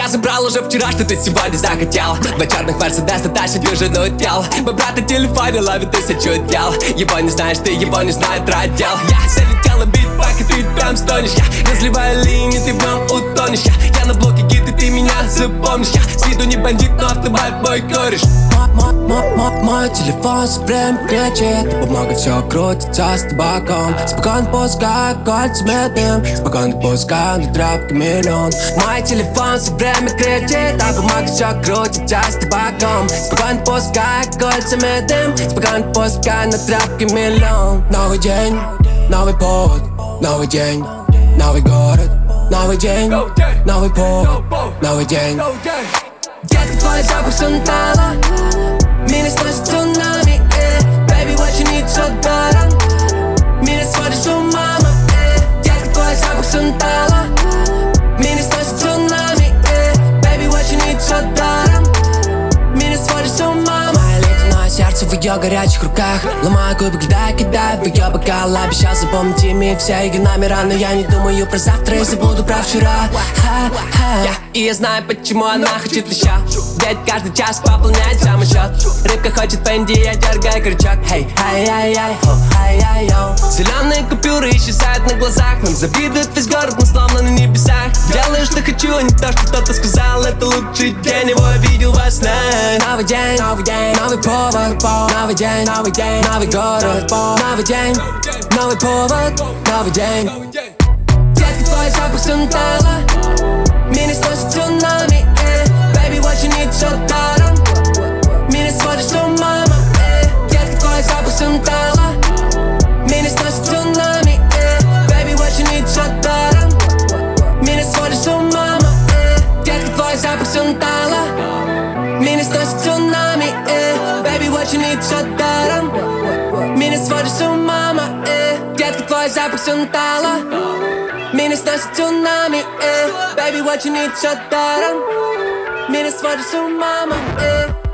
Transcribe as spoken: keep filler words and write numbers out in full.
Я забрал уже вчера, что ты сегодня захотел. Два черных Мерседес, Наташа дюжину дел. Мой брат на телефоне ловит тысячу дел. Его не знаешь ты, его не знает роддел. Я залетела битбэк, и ты прям стонешь. Я разливаю линии, ты в нем утонешь. Я, я на блоке гид, и ты меня запомнишь. Я с виду не бандит, но автобайк мой кореш. Мой телефон все время кричит, бумага все крутится с табаком. Спокойно пускай кольцами дым, спокойно пускай на тряпке миллион. Мой телефон все время кричит, а бумага все крутится с табаком. Спокойно пускай кольцами дым, спокойно пускай на тряпке миллион. Новый день, новый повод, новый день, новый город, новый день, новый повод, новый день. Детка, твой запах сантала, меня сносит цунами, э. Baby, what you need so даром. Меня сводит с ума, э. Детка, твой запах сантала, меня сносит цунами, э. Baby, what you need so даром. Меня сводит с ума. Моя ледяное сердце в ее горячих руках. Ломаю кубик льда, кидаю в ее бокал. Обещал запомнить имя и все ее номера, но я не думаю про завтра и забуду про вчера. Ха-ха. И я знаю, почему она хочет еще. Ведь каждый час пополняет самый счет. Рыбка хочет пенди, я дергаю крючок. Хей, ай-яй-яй, хо, ай-яй-йоу. Зеленые купюры исчезают на глазах. Нам завидует весь город, но словно на небесах. Делаю, что хочу, а не то, что кто-то сказал. Это лучший день, его я видел во сне. Новый день, новый день, новый повод. Новый день, новый день, новый город. Новый день, новый повод. Новый день. Детка, твой запах сантала, меня сносит цунами, э. Baby, what you need so даром. Меня сводит с ума, э. Детка, твой запах сантала, меня сносит цунами, э. Baby, what you need so даром. Меня сводит с ума, э. Детка, твой запах сантала, меня сносит цунами, э. Baby, what you need so даром. Меня сводит с ума, э. Детка, твой запах сантала, меня сносит цунами, э. Baby, what you need so даром. Меня сводит с ума, э.